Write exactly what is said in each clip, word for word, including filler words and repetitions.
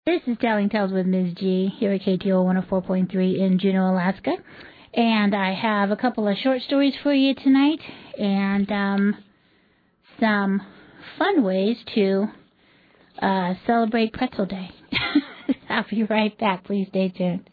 This is Telling Tales with Miz G here at K T O one oh four point three in Juneau, Alaska. And I have a couple of short stories for you tonight and um, some fun ways to uh, celebrate Pretzel Day. I'll be right back. Please stay tuned.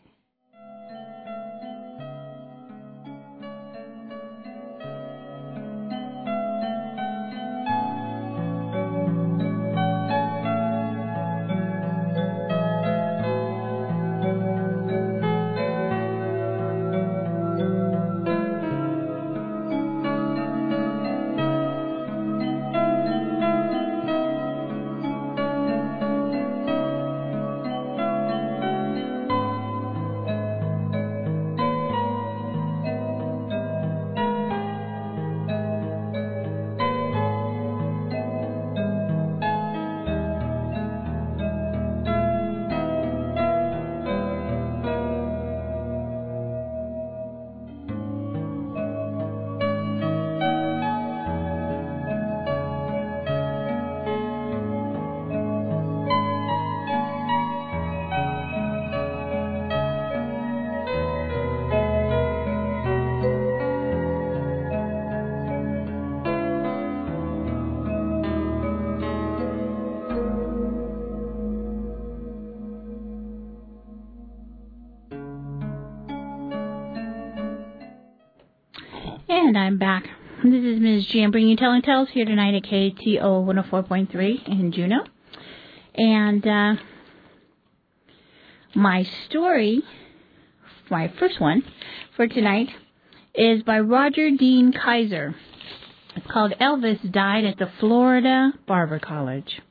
And I'm back. This is Miz G. I'm bringing you Telling Tales here tonight at K T O one oh four point three in Juneau. And uh, my story, my first one for tonight, is by Roger Dean Kaiser. It's called Elvis Died at the Florida Barber College.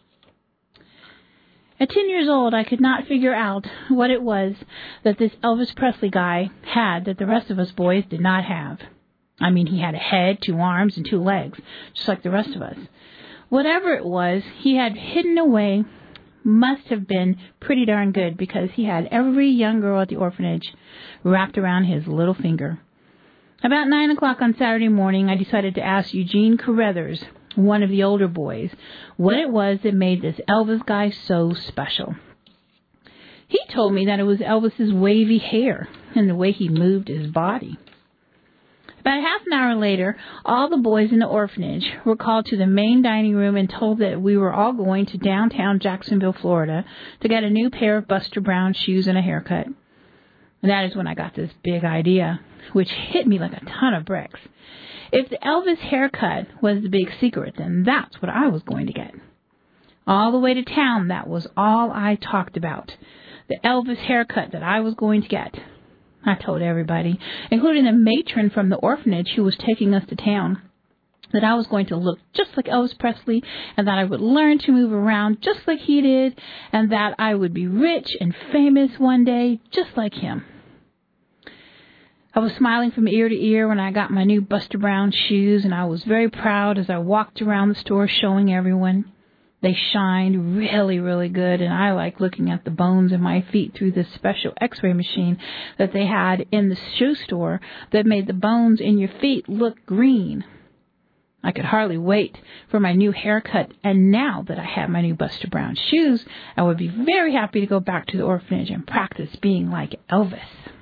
At ten years old, I could not figure out what it was that this Elvis Presley guy had that the rest of us boys did not have. I mean, he had a head, two arms, and two legs, just like the rest of us. Whatever it was, he had hidden away must have been pretty darn good because he had every young girl at the orphanage wrapped around his little finger. About nine o'clock on Saturday morning, I decided to ask Eugene Carruthers, one of the older boys, what it was that made this Elvis guy so special. He told me that it was Elvis's wavy hair and the way he moved his body. About half an hour later, all the boys in the orphanage were called to the main dining room and told that we were all going to downtown Jacksonville, Florida, to get a new pair of Buster Brown shoes and a haircut. And that is when I got this big idea, which hit me like a ton of bricks. If the Elvis haircut was the big secret, then that's what I was going to get. All the way to town, that was all I talked about, the Elvis haircut that I was going to get. I told everybody, including the matron from the orphanage who was taking us to town, that I was going to look just like Elvis Presley and that I would learn to move around just like he did and that I would be rich and famous one day just like him. I was smiling from ear to ear when I got my new Buster Brown shoes, and I was very proud as I walked around the store showing everyone. They shined really, really good, and I like looking at the bones in my feet through this special x-ray machine that they had in the shoe store that made the bones in your feet look green. I could hardly wait for my new haircut, and now that I had my new Buster Brown shoes, I would be very happy to go back to the orphanage and practice being like Elvis.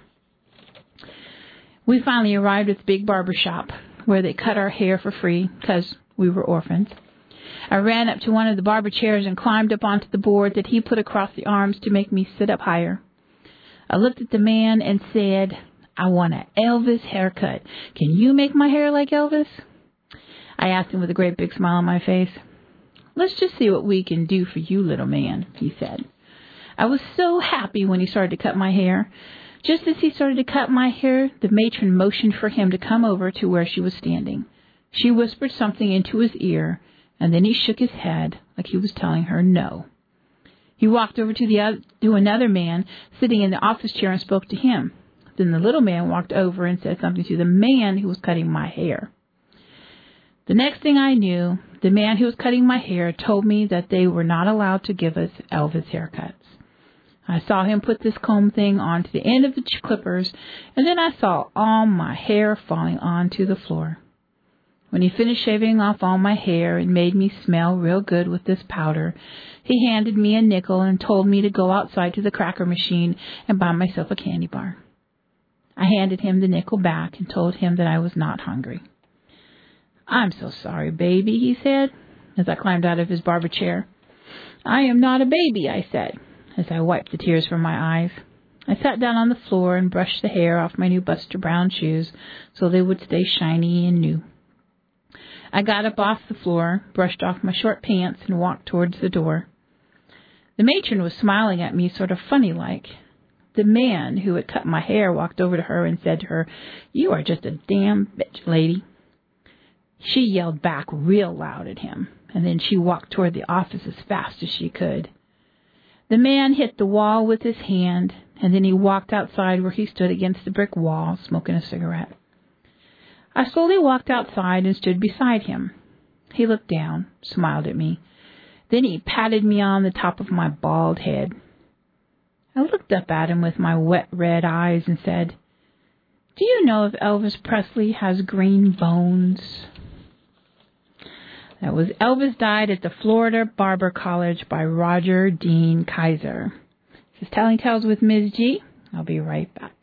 We finally arrived at the big barber shop where they cut our hair for free because we were orphans. I ran up to one of the barber chairs and climbed up onto the board that he put across the arms to make me sit up higher. I looked at the man and said, I want an Elvis haircut. Can you make my hair like Elvis? I asked him with a great big smile on my face. Let's just see what we can do for you, little man, he said. I was so happy when he started to cut my hair. Just as he started to cut my hair, the matron motioned for him to come over to where she was standing. She whispered something into his ear, and then he shook his head like he was telling her no. He walked over to the other, to another man sitting in the office chair and spoke to him. Then the little man walked over and said something to the man who was cutting my hair. The next thing I knew, the man who was cutting my hair told me that they were not allowed to give us Elvis haircuts. I saw him put this comb thing onto the end of the clippers, and then I saw all my hair falling onto the floor. When he finished shaving off all my hair and made me smell real good with this powder, he handed me a nickel and told me to go outside to the cracker machine and buy myself a candy bar. I handed him the nickel back and told him that I was not hungry. I'm so sorry, baby, he said, as I climbed out of his barber chair. I am not a baby, I said, as I wiped the tears from my eyes. I sat down on the floor and brushed the hair off my new Buster Brown shoes so they would stay shiny and new. I got up off the floor, brushed off my short pants, and walked towards the door. The matron was smiling at me sort of funny-like. The man who had cut my hair walked over to her and said to her, You are just a damn bitch, lady. She yelled back real loud at him, and then she walked toward the office as fast as she could. The man hit the wall with his hand, and then he walked outside where he stood against the brick wall, smoking a cigarette. I slowly walked outside and stood beside him. He looked down, smiled at me. Then he patted me on the top of my bald head. I looked up at him with my wet red eyes and said, Do you know if Elvis Presley has green bones? That was Elvis Died at the Florida Barber College by Roger Dean Kaiser. This is Telling Tales with Miz G. I'll be right back.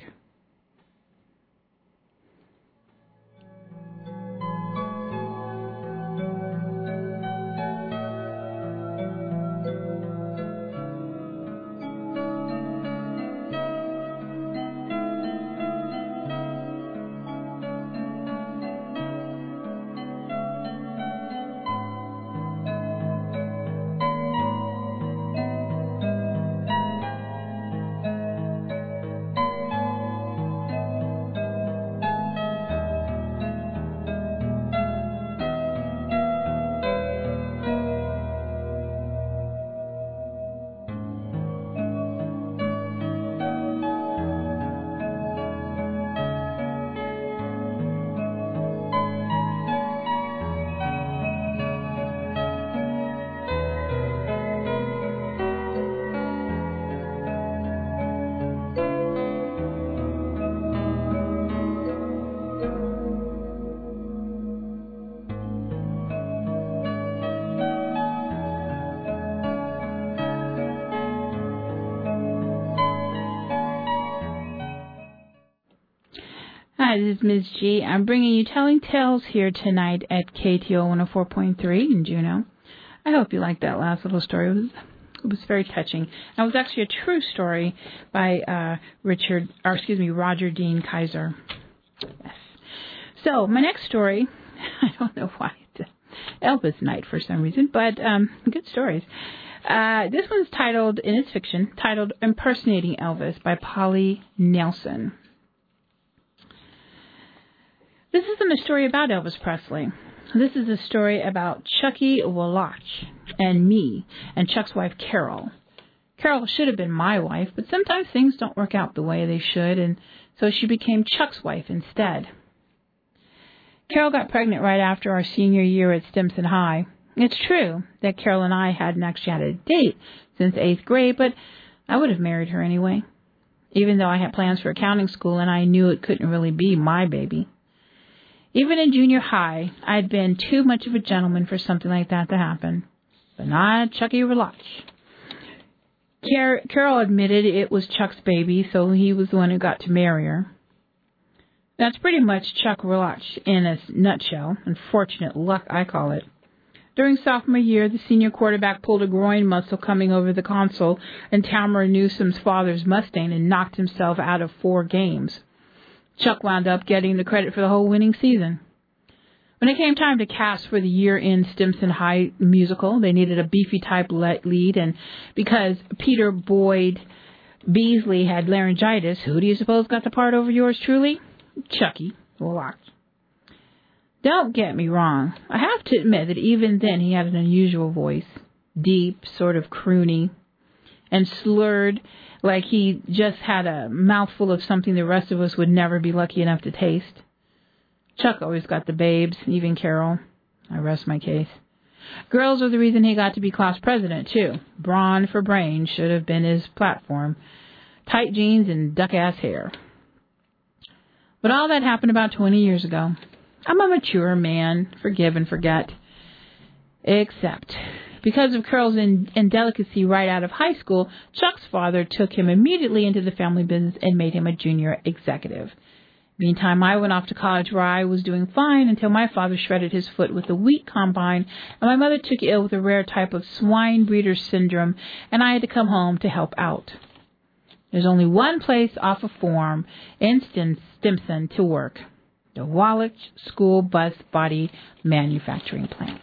Hi, this is Miz G. I'm bringing you Telling Tales here tonight at K T O one oh four point three in Juneau. I hope you liked that last little story. It was, it was very touching. It was actually a true story by uh, Richard, or excuse me, Roger Dean Kaiser. Yes. So my next story, I don't know why it's Elvis night for some reason, but um, good stories. Uh, this one's titled, and it's fiction, titled Impersonating Elvis by Polly Nelson. This isn't a story about Elvis Presley. This is a story about Chucky Wallach and me and Chuck's wife, Carol. Carol should have been my wife, but sometimes things don't work out the way they should, and so she became Chuck's wife instead. Carol got pregnant right after our senior year at Stimson High. It's true that Carol and I hadn't actually had a date since eighth grade, but I would have married her anyway, even though I had plans for accounting school and I knew it couldn't really be my baby. Even in junior high, I'd been too much of a gentleman for something like that to happen. But not Chucky Wallach. Car- Carol admitted it was Chuck's baby, so he was the one who got to marry her. That's pretty much Chuck Wallach in a nutshell. Unfortunate luck, I call it. During sophomore year, the senior quarterback pulled a groin muscle coming over the console in Tamara Newsom's father's Mustang and knocked himself out of four games. Chuck wound up getting the credit for the whole winning season. When it came time to cast for the year-end Stimson High musical, they needed a beefy-type lead, and because Peter Boyd Beasley had laryngitis, who do you suppose got the part over yours truly? Chucky Wallach. Don't get me wrong. I have to admit that even then he had an unusual voice, deep, sort of croony, and slurred, like he just had a mouthful of something the rest of us would never be lucky enough to taste. Chuck always got the babes, even Carol. I rest my case. Girls are the reason he got to be class president, too. Brawn for brain should have been his platform. Tight jeans and duck-ass hair. But all that happened about twenty years ago. I'm a mature man, forgive and forget. Except, because of Carol's in- indelicacy right out of high school, Chuck's father took him immediately into the family business and made him a junior executive. Meantime, I went off to college where I was doing fine until my father shredded his foot with a wheat combine, and my mother took ill with a rare type of swine breeder syndrome, and I had to come home to help out. There's only one place off a farm in Stimson to work, the Wallach School Bus Body Manufacturing Plant.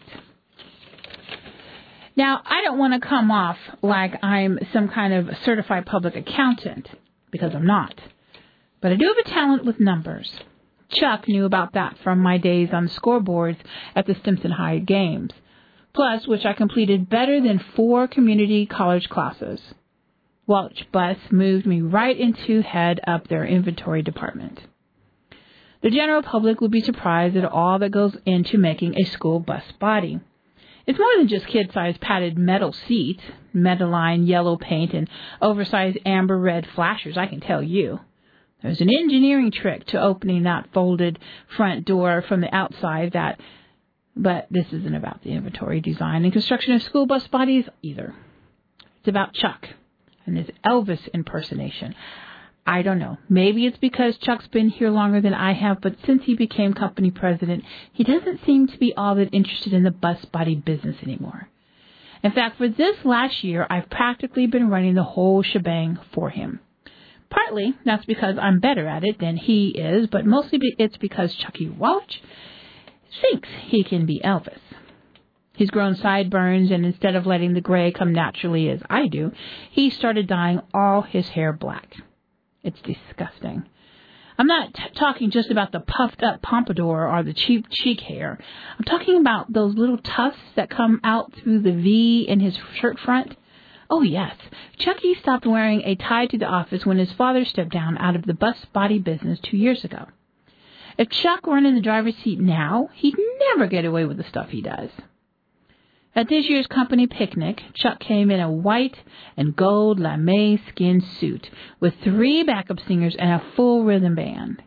Now, I don't want to come off like I'm some kind of certified public accountant, because I'm not. But I do have a talent with numbers. Chuck knew about that from my days on the scoreboards at the Stimson High games, plus which I completed better than four community college classes. Wallach Bus moved me right into head up their inventory department. The general public would be surprised at all that goes into making a school bus body. It's more than just kid-sized padded metal seats, Metaline yellow paint, and oversized amber red flashers, I can tell you. There's an engineering trick to opening that folded front door from the outside that, but this isn't about the inventory, design, and construction of school bus bodies either. It's about Chuck and his Elvis impersonation. I don't know. Maybe it's because Chuck's been here longer than I have, but since he became company president, he doesn't seem to be all that interested in the bus body business anymore. In fact, for this last year, I've practically been running the whole shebang for him. Partly, that's because I'm better at it than he is, but mostly it's because Chucky Wallach thinks he can be Elvis. He's grown sideburns, and instead of letting the gray come naturally as I do, he started dyeing all his hair black. It's disgusting. I'm not t- talking just about the puffed-up pompadour or the cheap cheek hair. I'm talking about those little tufts that come out through the V in his shirt front. Oh, yes. Chucky stopped wearing a tie to the office when his father stepped down out of the bus body business two years ago. If Chuck weren't in the driver's seat now, he'd never get away with the stuff he does. At this year's company picnic, Chuck came in a white and gold lame skin suit with three backup singers and a full rhythm band.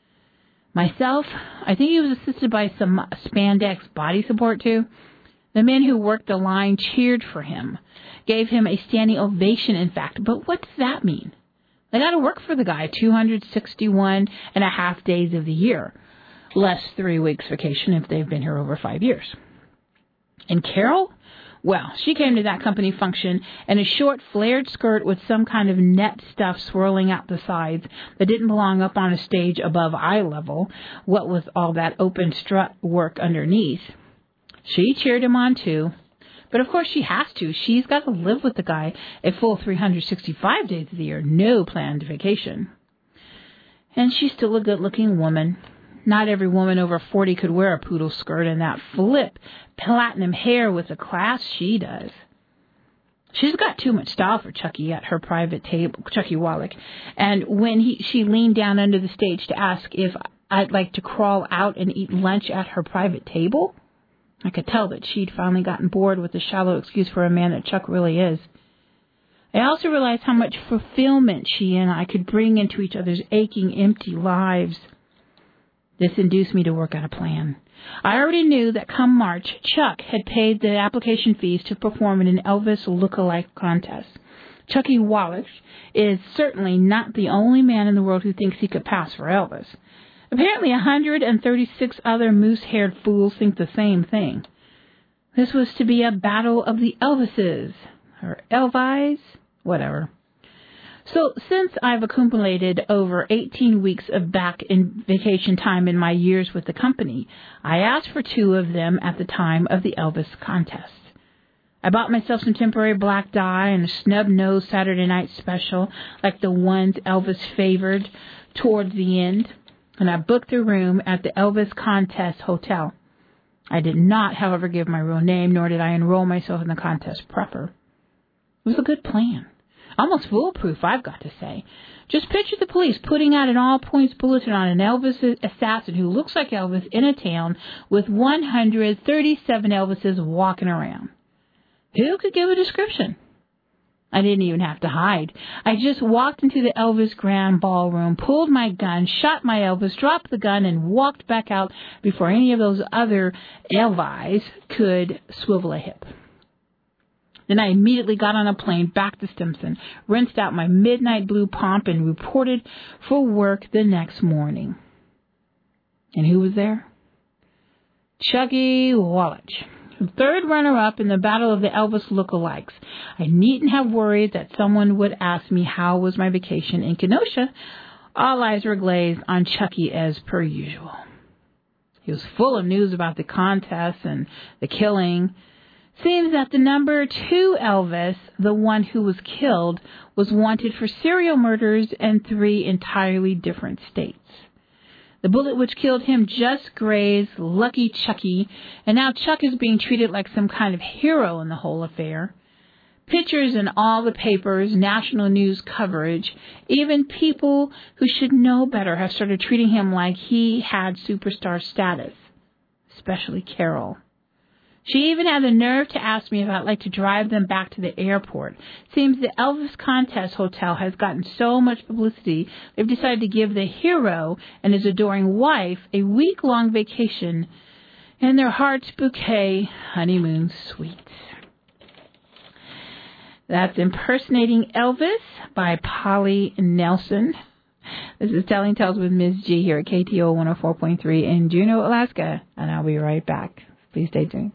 Myself, I think he was assisted by some spandex body support, too. The men who worked the line cheered for him, gave him a standing ovation, in fact. But what does that mean? They got to work for the guy two hundred sixty-one and a half days of the year, less three weeks vacation if they've been here over five years. And Carol? Well, she came to that company function in a short flared skirt with some kind of net stuff swirling out the sides that didn't belong up on a stage above eye level. What was all that open strut work underneath? She cheered him on, too. But, of course, she has to. She's got to live with the guy a full three hundred sixty-five days of the year, no planned vacation. And she's still a good-looking woman. Not every woman over forty could wear a poodle skirt and that flip platinum hair with the class she does. She's got too much style for Chucky at her private table, Chucky Wallach. And when he she leaned down under the stage to ask if I'd like to crawl out and eat lunch at her private table, I could tell that she'd finally gotten bored with the shallow excuse for a man that Chuck really is. I also realized how much fulfillment she and I could bring into each other's aching, empty lives. This induced me to work out a plan. I already knew that come March, Chuck had paid the application fees to perform in an Elvis look-alike contest. Chucky Wallach is certainly not the only man in the world who thinks he could pass for Elvis. Apparently one hundred thirty-six other moose-haired fools think the same thing. This was to be a battle of the Elvises, or Elvis, whatever. So since I've accumulated over eighteen weeks of back in vacation time in my years with the company, I asked for two of them at the time of the Elvis contest. I bought myself some temporary black dye and a snub-nosed Saturday night special like the ones Elvis favored towards the end, and I booked a room at the Elvis Contest Hotel. I did not, however, give my real name, nor did I enroll myself in the contest proper. It was a good plan. Almost foolproof, I've got to say. Just picture the police putting out an all-points bulletin on an Elvis assassin who looks like Elvis in a town with one hundred thirty-seven Elvises walking around. Who could give a description? I didn't even have to hide. I just walked into the Elvis Grand Ballroom, pulled my gun, shot my Elvis, dropped the gun, and walked back out before any of those other Elvis could swivel a hip. Then I immediately got on a plane back to Stimson, rinsed out my midnight blue pomp, and reported for work the next morning. And who was there? Chucky Wallach, third runner-up in the Battle of the Elvis Lookalikes. I needn't have worried that someone would ask me how was my vacation in Kenosha. All eyes were glazed on Chucky as per usual. He was full of news about the contest and the killing. Seems that the number two Elvis, the one who was killed, was wanted for serial murders in three entirely different states. The bullet which killed him just grazed Lucky Chucky, and now Chuck is being treated like some kind of hero in the whole affair. Pictures in all the papers, national news coverage, even people who should know better have started treating him like he had superstar status, especially Carol. She even had the nerve to ask me if I'd like to drive them back to the airport. Seems the Elvis Contest Hotel has gotten so much publicity, they've decided to give the hero and his adoring wife a week-long vacation in their heart's bouquet honeymoon suite. That's Impersonating Elvis by Polly Nelson. This is Telling Tales with Miz G here at K T O one oh four point three in Juneau, Alaska, and I'll be right back. Please stay tuned.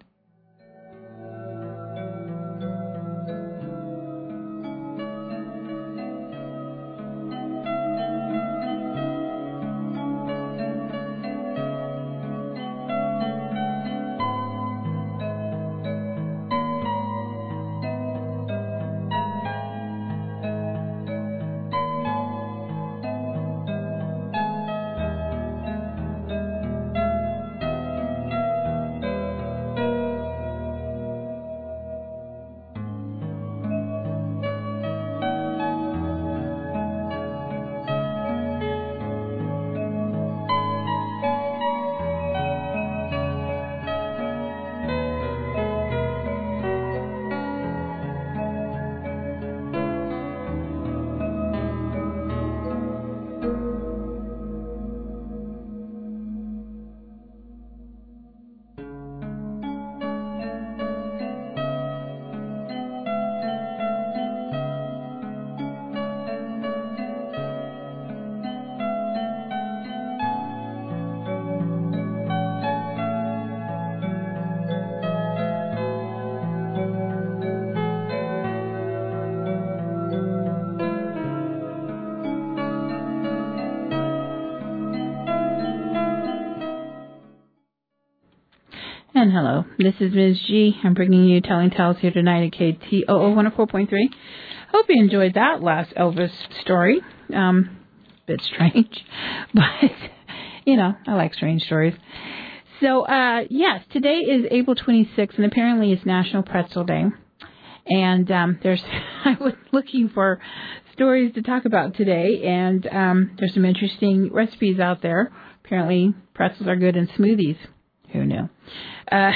And hello, this is Miz G. I'm bringing you Telling Tales here tonight at K T O O one oh four point three. Hope you enjoyed that last Elvis story. Um, bit strange, but, you know, I like strange stories. So, uh, yes, today is April twenty-sixth, and apparently it's National Pretzel Day. And um, there's, I was looking for stories to talk about today, and um, there's some interesting recipes out there. Apparently, pretzels are good in smoothies. Who knew? Uh,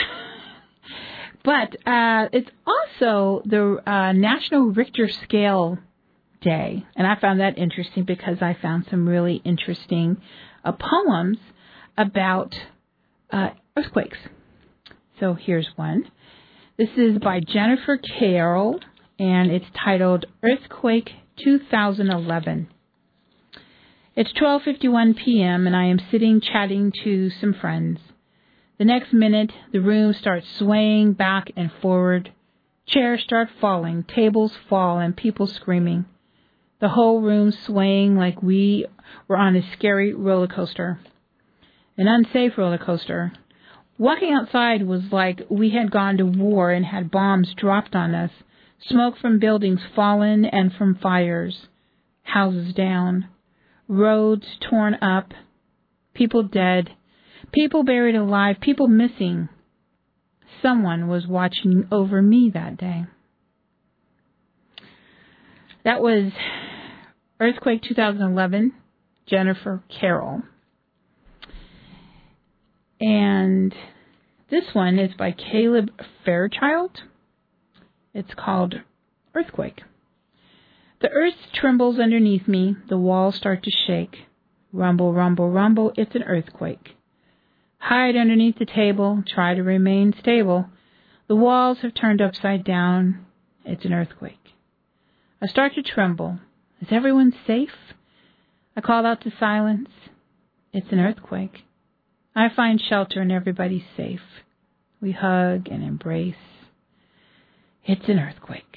but uh, it's also the uh, National Richter Scale Day, and I found that interesting because I found some really interesting uh, poems about uh, earthquakes. So here's one. This is by Jennifer Carroll, and it's titled Earthquake two thousand eleven. It's twelve fifty-one p.m., and I am sitting chatting to some friends. The next minute, the room starts swaying back and forward. Chairs start falling, tables fall, and people screaming. The whole room swaying like we were on a scary roller coaster. An unsafe roller coaster. Walking outside was like we had gone to war and had bombs dropped on us. Smoke from buildings fallen and from fires. Houses down. Roads torn up. People dead. People buried alive, people missing. Someone was watching over me that day. That was Earthquake two thousand eleven, Jennifer Carroll. And this one is by Caleb Fairchild. It's called Earthquake. The earth trembles underneath me. The walls start to shake. Rumble, rumble, rumble. It's an earthquake. Hide underneath the table. Try to remain stable. The walls have turned upside down. It's an earthquake. I start to tremble. Is everyone safe? I call out to silence. It's an earthquake. I find shelter and everybody's safe. We hug and embrace. It's an earthquake.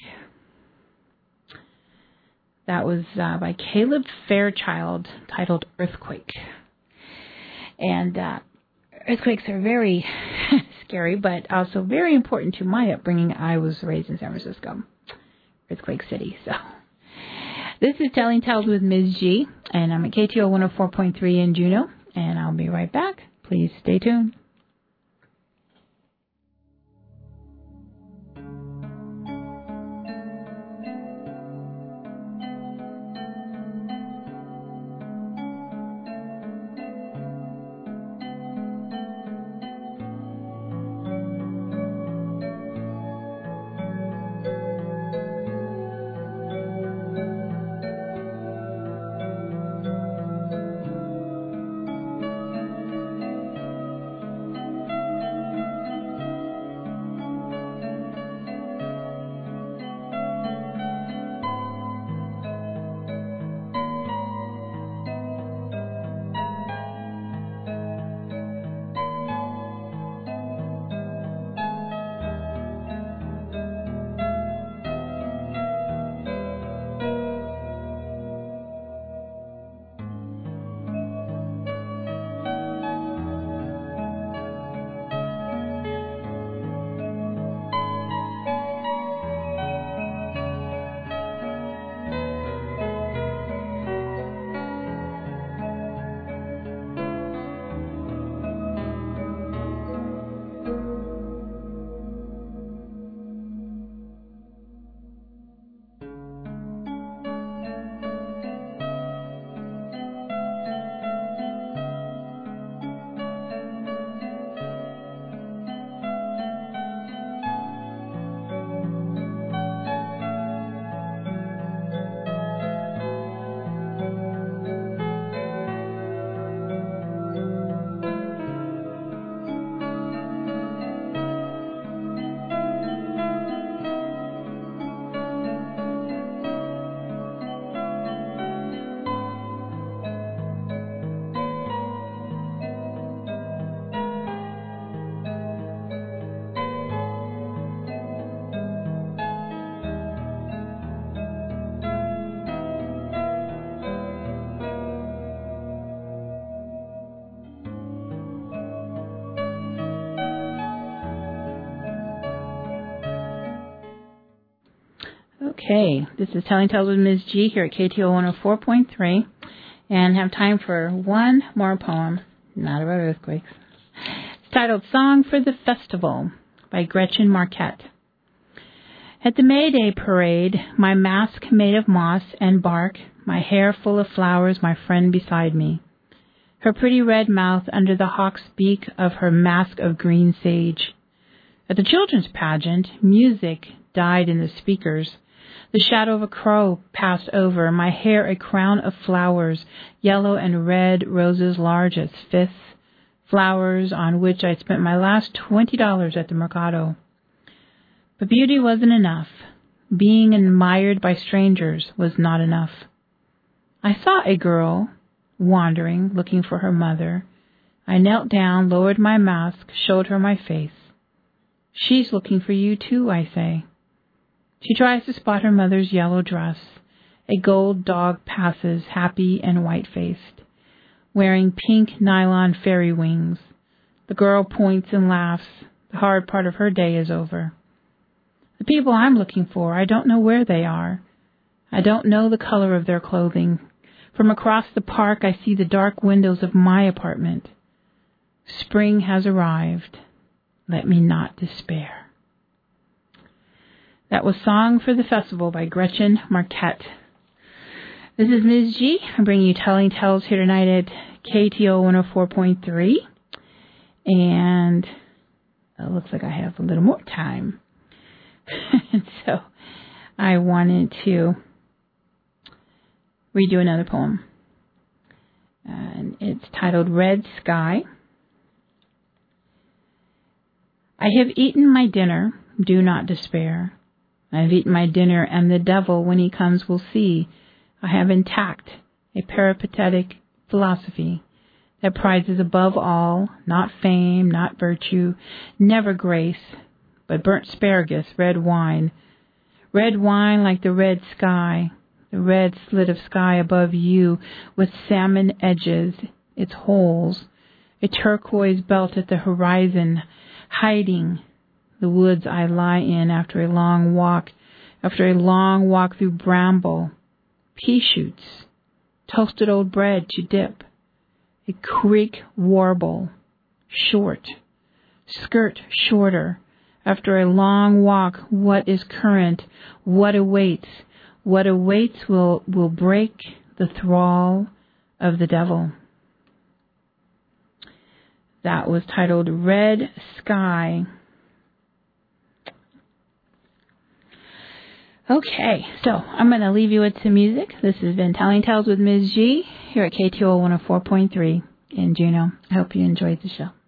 That was uh, by Caleb Fairchild, titled Earthquake. And uh, earthquakes are very scary, but also very important to my upbringing. I was raised in San Francisco, Earthquake City. So this is Telling Tales with Miz G, and I'm at K T O one oh four point three in Juneau, and I'll be right back. Please stay tuned. Okay, this is Telling Tales with Miz G here at K T O one oh four point three, and have time for one more poem, not about earthquakes. It's titled Song for the Festival by Gretchen Marquette. At the May Day parade, my mask made of moss and bark, my hair full of flowers, my friend beside me. Her pretty red mouth under the hawk's beak of her mask of green sage. At the children's pageant, music died in the speakers. The shadow of a crow passed over, my hair a crown of flowers, yellow and red roses large as fists, flowers on which I spent my last twenty dollars at the Mercado. But beauty wasn't enough. Being admired by strangers was not enough. I saw a girl wandering, looking for her mother. I knelt down, lowered my mask, showed her my face. She's looking for you too, I say. She tries to spot her mother's yellow dress. A gold dog passes, happy and white-faced, wearing pink nylon fairy wings. The girl points and laughs. The hard part of her day is over. The people I'm looking for, I don't know where they are. I don't know the color of their clothing. From across the park, I see the dark windows of my apartment. Spring has arrived. Let me not despair. That was Song for the Festival by Gretchen Marquette. This is Miz G. I'm bringing you Telling Tales here tonight at K T O one oh four point three. And it looks like I have a little more time. And so I wanted to read you another poem. And it's titled Red Sky. I have eaten my dinner, do not despair. I have eaten my dinner, and the devil, when he comes, will see I have intact a peripatetic philosophy that prizes above all, not fame, not virtue, never grace, but burnt asparagus, red wine. Red wine like the red sky, the red slit of sky above you with salmon edges, its holes, a turquoise belt at the horizon, hiding the woods I lie in after a long walk, after a long walk through bramble, pea shoots, toasted old bread to dip, a creek warble, short, skirt shorter, after a long walk, what is current, what awaits, what awaits will, will break the thrall of the devil. That was titled Red Sky. Okay, so I'm going to leave you with some music. This has been Telling Tales with Miz G here at K T O one oh four point three in Juneau. I hope you enjoyed the show.